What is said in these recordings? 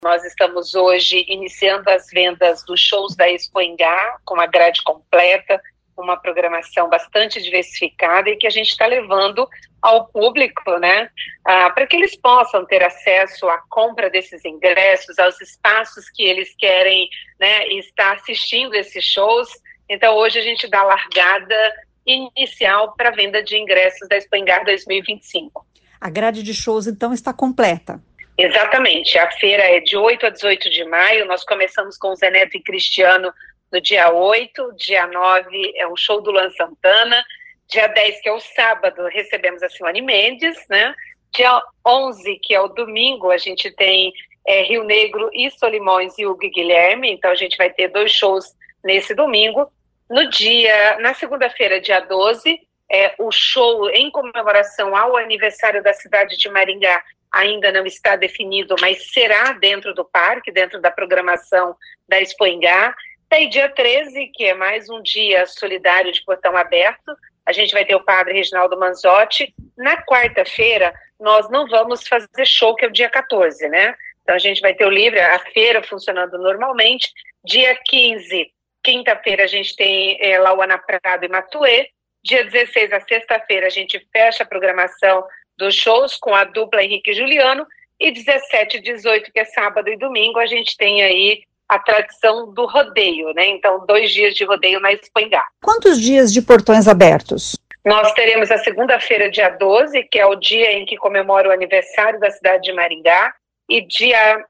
Nós estamos hoje iniciando as vendas dos shows da Expo Ingá, com uma grade completa, uma programação bastante diversificada e que a gente está levando ao público, né, para que eles possam ter acesso à compra desses ingressos, aos espaços que eles querem, né, estar assistindo esses shows. Então, hoje a gente dá a largada inicial para a venda de ingressos da Expo Ingá 2025. A grade de shows, então, está completa. Exatamente. A feira é de 8 a 18 de maio. Nós começamos com Zé Neto e Cristiano no dia 8. Dia 9 é o show do Luan Santana. Dia 10, que é o sábado, recebemos a Simone Mendes, né? Dia 11, que é o domingo, a gente tem Rio Negro e Solimões e Hugo e Guilherme. Então, a gente vai ter 2 shows nesse domingo. Na segunda-feira, dia 12, o show em comemoração ao aniversário da cidade de Maringá ainda não está definido, mas será dentro do parque, dentro da programação da Expo Ingá. Daí dia 13, que é mais um dia solidário de portão aberto, a gente vai ter o padre Reginaldo Manzotti. Na quarta-feira, nós não vamos fazer show, que é o dia 14, né? Então a gente vai ter o livre, a feira funcionando normalmente. Dia 15, quinta-feira, a gente tem Lauana Prado e Matuê. Dia 16, a sexta-feira, a gente fecha a programação dos shows com a dupla Henrique e Juliano, e 17 e 18, que é sábado e domingo, a gente tem aí a tradição do rodeio, né? Então, 2 dias de rodeio na Expo Ingá. Quantos dias de portões abertos? Nós teremos a segunda-feira, dia 12, que é o dia em que comemora o aniversário da cidade de Maringá, e dia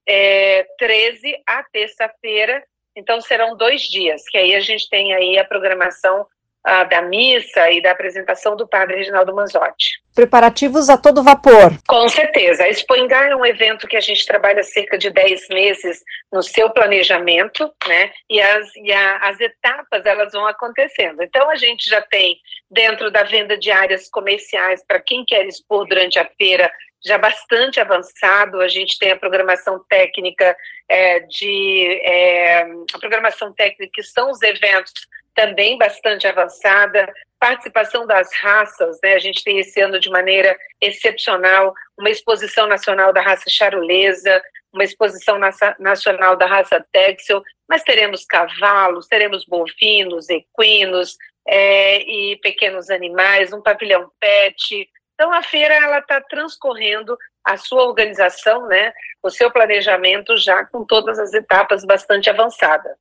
13, a terça-feira. Então, serão 2 dias, que aí a gente tem aí a programação da missa e da apresentação do padre Reginaldo Manzotti. Preparativos a todo vapor. Com certeza. A Expo Ingá é um evento que a gente trabalha cerca de 10 meses no seu planejamento, né? E as etapas, elas vão acontecendo. Então, a gente já tem, dentro da venda de áreas comerciais, para quem quer expor durante a feira, já bastante avançado. A gente tem a programação técnica a programação técnica, que são os eventos, também bastante avançada. Participação das raças, né? A gente tem esse ano de maneira excepcional uma exposição nacional da raça charolesa, uma exposição nacional da raça téxil, mas teremos cavalos, teremos bovinos, equinos e pequenos animais, um pavilhão pet. Então a feira ela está transcorrendo a sua organização, né? O seu planejamento já com todas as etapas bastante avançadas.